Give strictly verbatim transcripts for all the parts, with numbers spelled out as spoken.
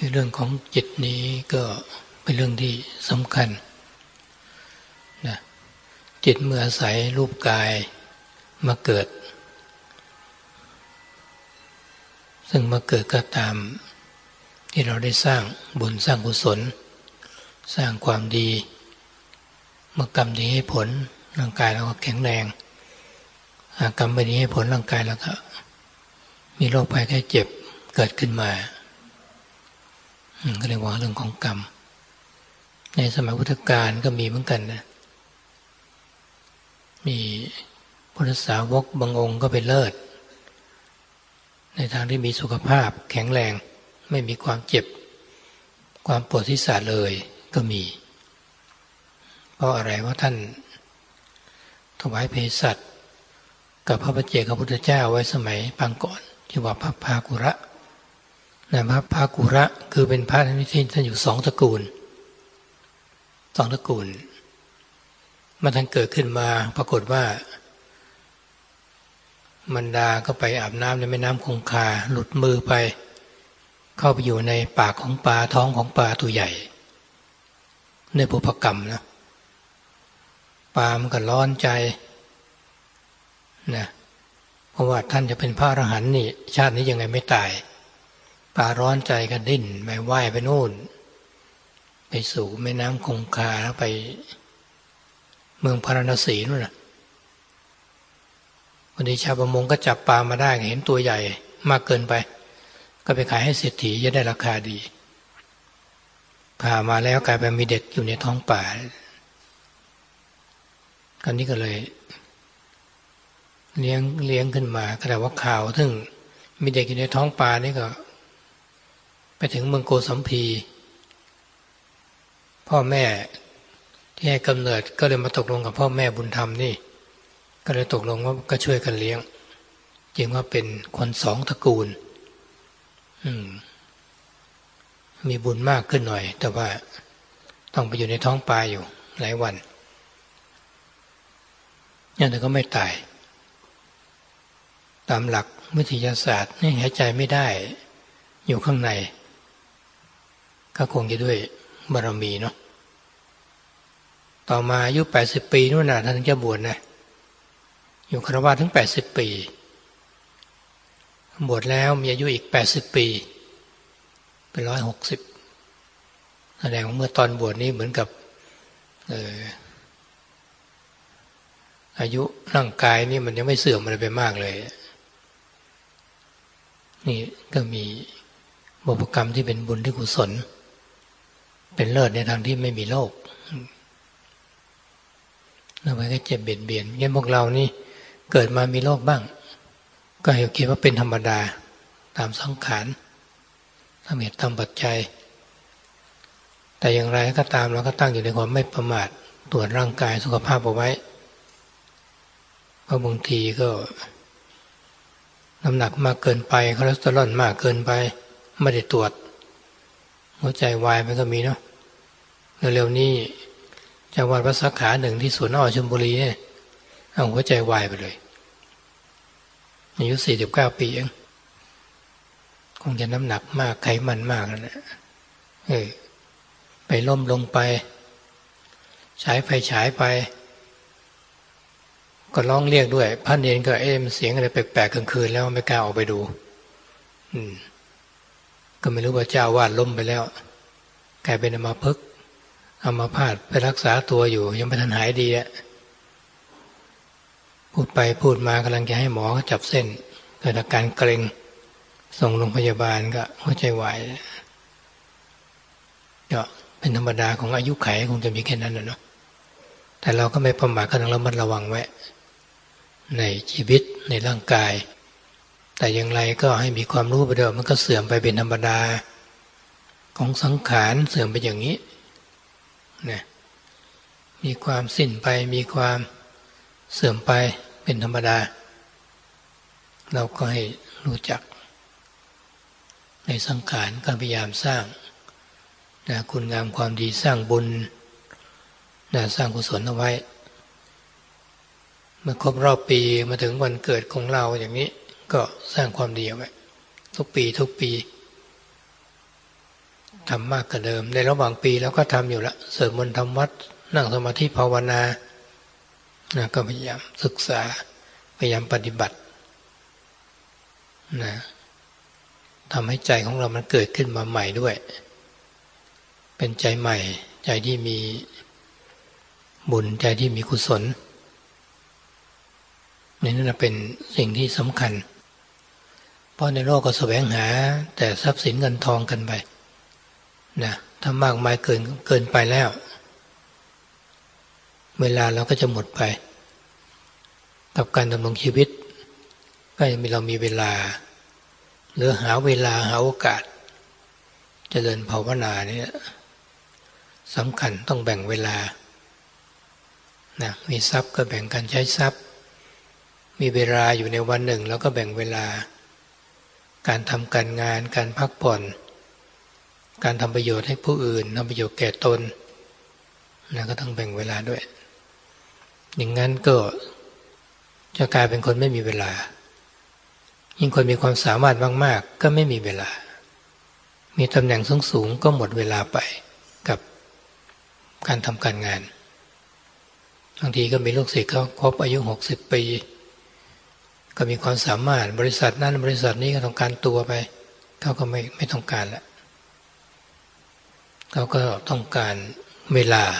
เรื่องของจิตนี้ก็เป็นเรื่องที่สำคัญนะจิตเมื่ออาศัยรูปกายมาเกิดซึ่งมาเกิดก็ตามที่เราได้สร้างบุญสร้างกุศลสร้างความดีเมื่อกรรมดีให้ผลร่างกายเราก็แข็งแรงกรรมไม่ดีให้ผลร่างกายเราก็มีโรคภัยไข้เจ็บเกิดขึ้นมาก็เรียกว่าเรื่องของกรรมในสมัยพุทธกาลก็มีเหมือนกันนะมีพุทธสาวกบางองค์ก็เป็นเลิศในทางที่มีสุขภาพแข็งแรงไม่มีความเจ็บความปวดศีรษะเลยก็มีเพราะอะไรว่าท่านถวายเภสัชกับพระปัจเจกพระพุทธเจ้าไว้สมัยปางก่อนที่ว่าพระภากุระนะพระภากุระคือเป็นพระที่ท่านอยู่สองตระกูลสองตระกูลมาท่านเกิดขึ้นมาปรากฏว่ามันดาก็ไปอาบน้ำในแม่น้ำคงคาหลุดมือไปเข้าไปอยู่ในปากของปลาท้องของปลาตัวใหญ่ในปุพกรรมนะปลามันก็ร้อนใจนะเพราะว่าท่านจะเป็นพระอรหันต์นี่ชาตินี้ยังไงไม่ตายปลาร้อนใจก็ดิ้นไปว่ายไปโน่นไปสู่แม่น้ำคงคาแล้วไปเมืองพาราณสีนู่นน่ะวันนี้ชาวประมงก็จับปลามาได้เห็นตัวใหญ่มากเกินไปก็ไปขายให้เศรษฐีจะได้ราคาดีผ่ามาแล้วกลายเป็นมีเด็กอยู่ในท้องป่ากันนี้ก็เลยเลี้ยงเลี้ยงขึ้นมาก็แต่ว่าข่าวซึ่งมีเด็กอยู่ในท้องป่านี่ก็ไปถึงเมืองโกสัมพีพ่อแม่ที่ให้กำเนิดก็เลยมาตกลงกับพ่อแม่บุญธรรมนี่ก็เลยตกลงว่าก็ช่วยกันเลี้ยงจริงว่าเป็นคนสองตระกูลมีบุญมากขึ้นหน่อยแต่ว่าต้องไปอยู่ในท้องปลาอยู่หลายวันอย่างนั้นก็ไม่ตายตามหลักวิทยาศาสตร์นี่หายใจไม่ได้อยู่ข้างในก็คงจะด้วยบารมีเนาะต่อมาอายุแปดสิบปีนู่นน่ะท่านถึงจะบวชนะอยู่คฤหัสถ์ถึงแปดสิบปีบวชแล้วมีอายุอีกแปดสิบปีเป็นร้อยหกสิบแสดงว่าเมื่อตอนบวชนี้เหมือนกับเอ่ออายุร่างกายนี่มันยังไม่เสื่อมอะไรไปมากเลยนี่ก็มีบุพกรรมที่เป็นบุญที่กุศลเป็นเลิศในทางที่ไม่มีโรคแล้วมันก็เจ็บเบียดเบียนงั้นพวกเรานี่เกิดมามีโรคบ้างก็ให้คิดว่าเป็นธรรมดาตามสังขารตามเหตุตามปัจจัยแต่อย่างไรก็ตามเราก็ตั้งอยู่ในความไม่ประมาทตรวจร่างกายสุขภาพเอาไว้เพราะบางทีก็น้ำหนักมากเกินไปคอเลสเตอรอลมากเกินไปไม่ได้ตรวจหัวใจวายมันก็มีเนาะเร็วๆนี้จังหวัดพระสาขาหนึ่งที่สวนอ้อชลบุรีเนี่ยเอาหัวใจวายไปเลยอายุสี่สิบเก้าปีเองคงจะน้ำหนักมากไขมันมากนะเออไปล้มลงไปฉายไฟฉายไปก็ร้องเรียกด้วยพระเนรก็เอ๊ะมันเสียงอะไรแปลกๆกลางคืนแล้วไม่กล้าออกไปดูอืมก็ไม่รู้ว่าเจ้าวาดล้มไปแล้วกลายเป็นอัมพฤกษ์อัมพาตไปรักษาตัวอยู่ยังไม่ทันหายดีอ่ะพูดไปพูดมากำลังจะให้หมอเขาจับเส้นเกิดอาการเกร็งส่งโรงพยาบาลก็หัวใจวายก็เป็นธรรมดาของอายุไขคงจะมีแค่นั้นนะเนาะแต่เราก็ไม่ประมาทก็ต้องระมัดระวังไว้ในชีวิตในร่างกายแต่อย่างไรก็ให้มีความรู้ไปเดิมมันก็เสื่อมไปเป็นธรรมดาของสังขารเสื่อมไปอย่างนี้นะมีความสิ้นไปมีความเสื่อมไปเป็นธรรมดาเราก็ให้รู้จักในสังขารก็พยายามสร้างนะคุณงามความดีสร้างบุญนะสร้างกุศลเอาไว้เมื่อครบรอบปีมาถึงวันเกิดของเราอย่างนี้ก็สร้างความดีเอาไว้ทุกปีทุกปีทำมากกว่าเดิมในระหว่างปีแล้วก็ทำอยู่ละสวดมนต์ทำวัดนั่งสมาธิภาวนานะก็พยายามศึกษาพยายามปฏิบัตินะทำให้ใจของเรามันเกิดขึ้นมาใหม่ด้วยเป็นใจใหม่ใจที่มีบุญใจที่มีกุศลนี่นั่นเป็นสิ่งที่สำคัญเพราะในโลกก็แสวงหาแต่ทรัพย์สินเงินทองกันไปนะถ้ามากมายเกินเกินไปแล้วเวลาเราก็จะหมดไปกับการดำรงชีวิตก็ยังมีเรามีเวลาหรือหาเวลาหาโอกาสเจริญภาวนาเนี่ยสำคัญต้องแบ่งเวลานะมีทรัพย์ก็แบ่งกันใช้ทรัพย์มีเวลาอยู่ในวันหนึ่งแล้วก็แบ่งเวลาการทำการงานการพักผ่อนการทำประโยชน์ให้ผู้อื่นทำประโยชน์แก่ตนนะก็ต้องแบ่งเวลาด้วยอย่างนั้นก็จะกลายเป็นคนไม่มีเวลายิ่งคนมีความสามารถมากๆก็ไม่มีเวลามีตำแหน่งสูงๆก็หมดเวลาไปกับการทำการงานบางทีก็มีลูกศิษย์เขาครบอายุหกสิบปีก็มีความสามารถบริษัทนั้นบริษัทนี้ก็ต้องการตัวไปเขาก็ไม่ไม่ต้องการละเขาก็ต้องการเวลา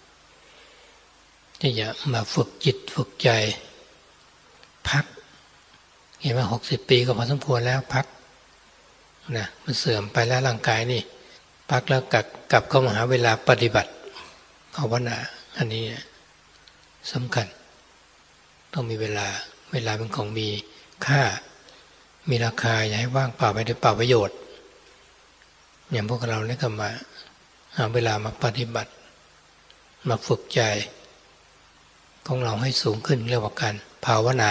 ที่จะมาฝึกจิตฝึกใจพักเห็นว่าหกสิบปีก็พอสมควรแล้วพักนะมันเสื่อมไปแล้วร่างกายนี่พักแล้วกลับกลับเข้ามาหาเวลาปฏิบัติภาวนาอันนี้สำคัญต้องมีเวลาเวลาเป็นของมีค่ามีราคาอย่าให้ว่างเปล่าไปด้วยเปล่าประโยชน์อย่างพวกเราเนี่ยก็มาหาเวลามาปฏิบัติมาฝึกใจของเราให้สูงขึ้นเรียกว่าการภาวนา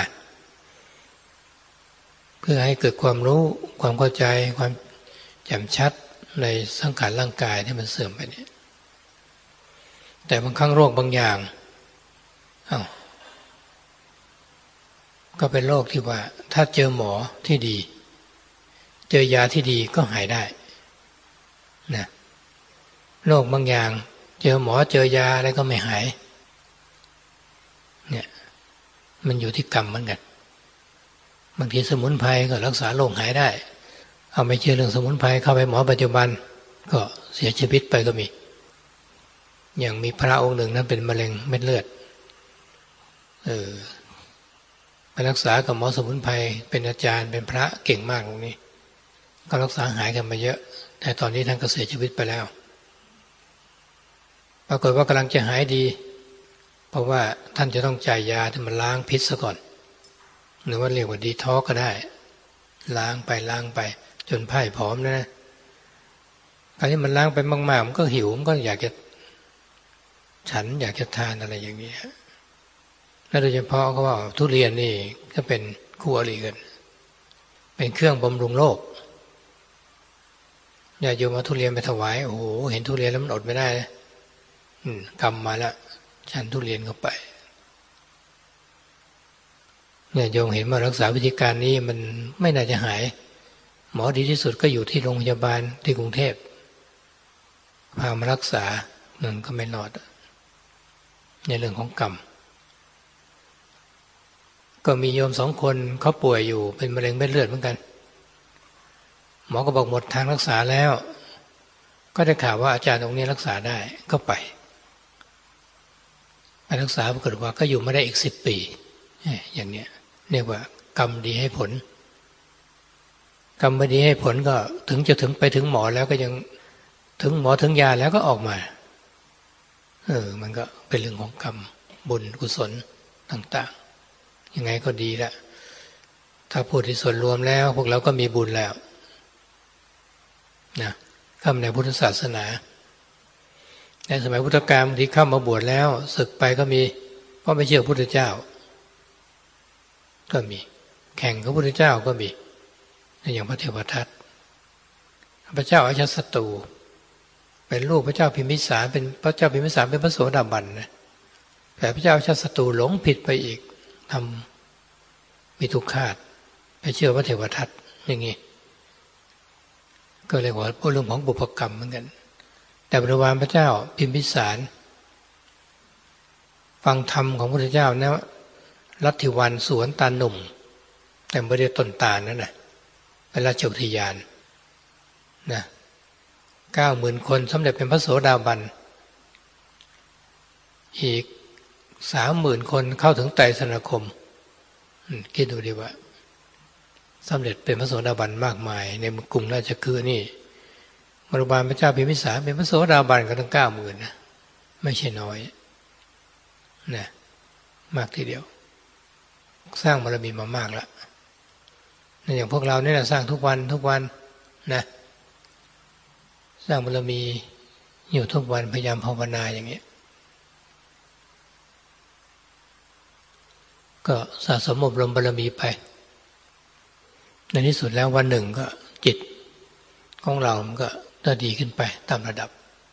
เพื่อให้เกิดความรู้ความเข้าใจความแจ่มชัดในสังขารร่างกายที่มันเสื่อมไปเนี่ยแต่บางครั้งโรคบางอย่างอ้าวก็เป็นโรคที่ว่าถ้าเจอหมอที่ดีเจอยาที่ดีก็หายได้นะโรคบางอย่างเจอหมอเจอยาอะไรก็ไม่หายเนี่ยมันอยู่ที่กรรมเหมือนกันบางทีสมุนไพรก็รักษาโรคหายได้เอาไม่เชื่อเรื่องสมุนไพรเข้าไปหมอปัจจุบันก็เสียชีวิตไปก็มีอย่างมีพระองค์หนึ่งนั้นเป็นมะเร็งเม็ดเลือดเออไปรักษากับหมอสมุนไพรเป็นอาจารย์เป็นพระเก่งมากตรงนี้ก็รักษาหายกันมาเยอะแต่ตอนนี้ท่านก็เสียชีวิตไปแล้วปรากฏว่ากำลังจะหายดีเพราะว่าท่านจะต้องจ่ายยาที่มันล้างพิษซะก่อนหรือว่าเรียกว่าดีท็อกก็ได้ล้างไปล้างไปจนพ่ายผอมนะการที่มันล้างไปมากๆมันก็หิวมันก็อยากจะฉันอยากจะทานอะไรอย่างนี้และโดยเฉพาะเขาว่าทุเรียนนี่ก็เป็นคู่อริกันเป็นเครื่องบำรุงโรคญาติโยมเอาทุเรียนไปถวายโอ้โหเห็นทุเรียนแล้วมันอดไม่ได้นะกรรมมาแล้วฉันทุเรียนเข้าไปเนี่ยโยมเห็นว่ารักษาวิธีการนี้มันไม่น่าจะหายหมอดีที่สุดก็อยู่ที่โรงพยาบาลที่กรุงเทพพามารักษาหนึ่งก็ไม่รอดในเรื่องของกรรมก็มีโยมสองคนเขาป่วยอยู่เป็นมะเร็งเม็ดเลือดเหมือนกันหมอก็บอกหมดทางรักษาแล้วก็ได้ข่าวว่าอาจารย์ตรงนี้รักษาได้ก็ไปไปรักษาปรากฏว่าก็อยู่ไม่ได้อีกสิบปีอย่างเนี้ยเรียกว่ากรรมดีให้ผลกรรมไม่ดีให้ผลก็ถึงจะถึงไปถึงหมอแล้วก็ยังถึงหมอถึงยาแล้วก็ออกมาเออมันก็เป็นเรื่องของกรรมบุญกุศลต่างๆยังไงก็ดีละถ้าพูดที่ส่วนรวมแล้วพวกเราก็มีบุญแล้วนะเข้าในพุทธศาสนาในสมัยพุทธกาลที่เข้ามาบวชแล้วศึกไปก็มีเพราะไม่เชื่อพุทธเจ้าก็มีแข่งกับพุทธเจ้าก็มีอย่างพระเทวทัตพระเจ้าอาชาศัตรูเป็นลูกพระเจ้าพิมพิสารเป็นพระเจ้าพิมพิสารเป็นพระโสดาบันนะแต่พระเจ้าอาชาศัตรูหลงผิดไปอีกทำมีทุกขาดไปเชื่อพระเทวทัตอย่างนี้ก็เรียกว่าพูดเรื่องของบุพกรรมเหมือนกันแต่บริวารพระเจ้าพิมพิสารฟังธรรมของพระพุทธเจ้านะลัทธิวันสวนตาลหนุ่มแต่ไม่ได้ต้นตาลนั่นนะเป็นราชอุทยานนะเก้าหมื่นคนสำเร็จเป็นพระโสดาบันอีกสามหมื่นคนเข้าถึงไตรสรณคมคิดดูดีว่าสำเร็จเป็นพระโสดาบันมากมายในกรุงราชคฤห์นี่บริวารพระเจ้าพิมพิสารเป็นพระโสดาบันก็ตั้งเก้าหมื่นนะไม่ใช่น้อยนะมากทีเดียวสร้างบารมีมามากแล้วนั่นอย่างพวกเราเนี่ยสร้างทุกวันทุกวันนะสร้างบารมีอยู่ทุกวันพยายามภาวนาอย่างนี้ก็สะสมอบรมบารมีไปในที่สุดแล้ววันหนึ่งก็จิตของเรามันก็จะดีขึ้นไปตามระดับ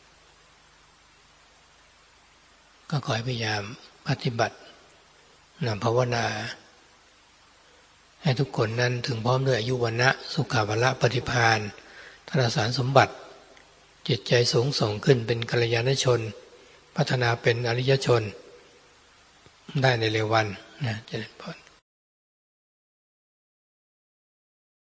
ก็ขอให้พยายามปฏิบัตินำภาวนาให้ทุกคนนั้นถึงพร้อมด้วยอายุวรรณะสุขภละปฏิภาณธนสารสมบัติจิตใจสูงส่งขึ้นเป็นกัลยาณชนพัฒนาเป็นอริยชนได้ในเร็ววันนะเจริญพร